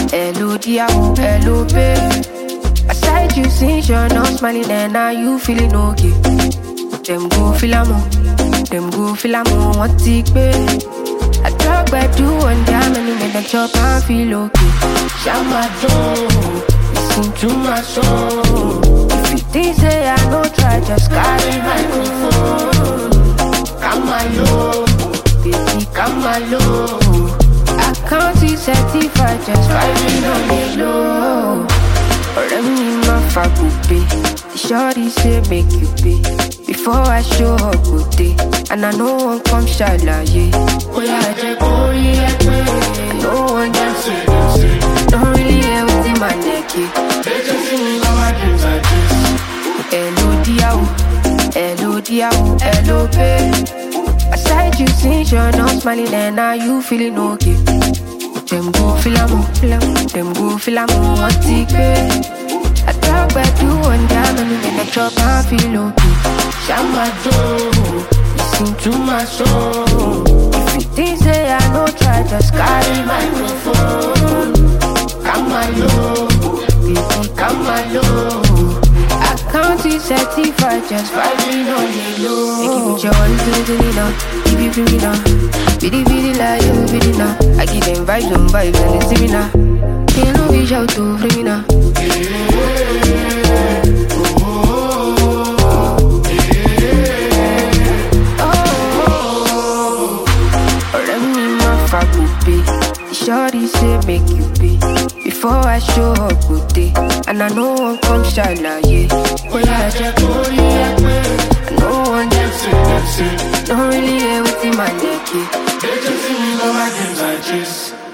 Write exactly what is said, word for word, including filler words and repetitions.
Hello, dear, hello, babe. Aside you since you're not smiling and now you feeling okay. Them go feel a mo, them go feel a mo, what it be? I talk back you one time and you make the chop and feel okay. Shout my door, listen to my song. If you think say I don't try, just carry microphone. Come alone, baby, come alone. I can't see certified, just vibing on the low. Let me my faculty. The shorty say make you pay before I show up good day. And I know one come shy like yeah. Oh yeah, I just go yeah, no one dancing, dancing. Don't really hear what's in my neck, yeah. They just see me on my dreams like this. Hello, Diao, hello, Diao, hello, babe. Aside you since you're not smiling and now you feeling okay. Them go feel a mo, them go feel a mo, what it be? I talk back you one time and you make the chop and feel okay. Shout my door, listen to my song. If you think say I don't try, just carry microphone. Come alone, baby, come alone. I can't see certified, just vibing on the low. They give me your one to the now, give you free now. Biddy biddy like you biddy now. I give them vibes on vibes and they see me now. They know we shout to free me now. Shorty say make you pay before I show up good day. And I know one come shy like yeah. Oh yeah, I just go yeah, I know one dancing, dancing. Don't really hear what's in my neck, yeah. They just see me on my dreams like this.